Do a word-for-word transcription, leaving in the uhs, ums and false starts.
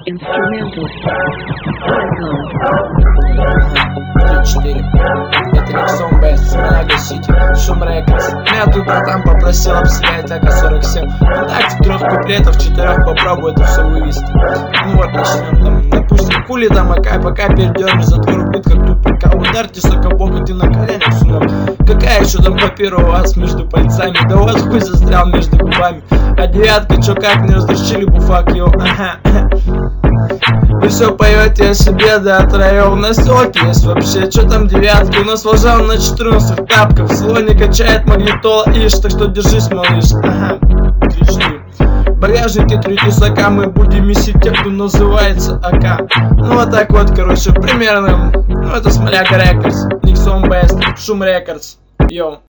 Instrumental. Welcome. три четыре. Это Никсон Бест, Смолага Сити, Шум Рекордс. Меня тут братан попросил обстрелять АК сорок семь. Ну так, в трех куплетов, в четырех попробую это все вывести. Ну вот, начнем там, допустим, хули там АК, пока передернешь затвор убит, как тупика. Ударьте сокобоку, ты на коленях, сынок. Какая еще там папира у вас между пальцами? Да у вас хуй застрял между губами. А девятка, чё как, не разрешили буфак, йоу, ага. Вы все поете о себе, да, троем. У нас оки есть вообще, что там девятки? У нас волжан на четырнадцатых тапках. В село не качает магнитола, ишь, так что держись, малыш. Ага, три-четыре. Багажники три тесака, мы будем месить тех, кто называется АК. Ну вот так вот, короче, примерно. Ну это Смоляга Рекордс, Никсон Бест, Шум Рекордс, йоу.